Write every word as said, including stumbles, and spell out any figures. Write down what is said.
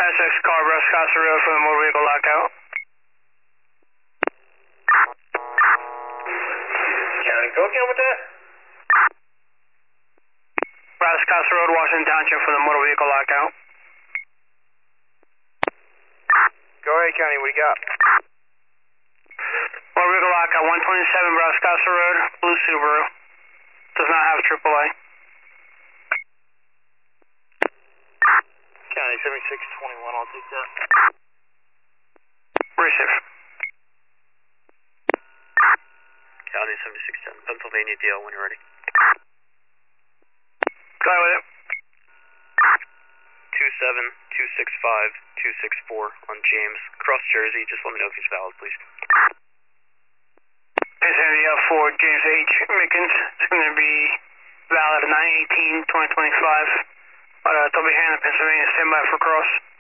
ninety-six car, West Costa Road for the motor vehicle lockout. County, go again with that? West Costa Road, Washington Township for the motor vehicle lockout. Go ahead, County, what do you got? Motor vehicle lockout, one twenty-seven West Costa Road, blue Subaru. Does not have triple A. County, seventy-six twenty-one, I'll take that. Receive. County, seventy-six ten, Pennsylvania D L when you're ready. Go ahead with it. two seven two six five two six four on James, cross Jersey, just let me know if he's valid, please. Pennsylvania for James H. Mickens. It's going to be valid nine eighteen twenty twenty-five. Uh, Toby Hanna, Pennsylvania, stand by for cross.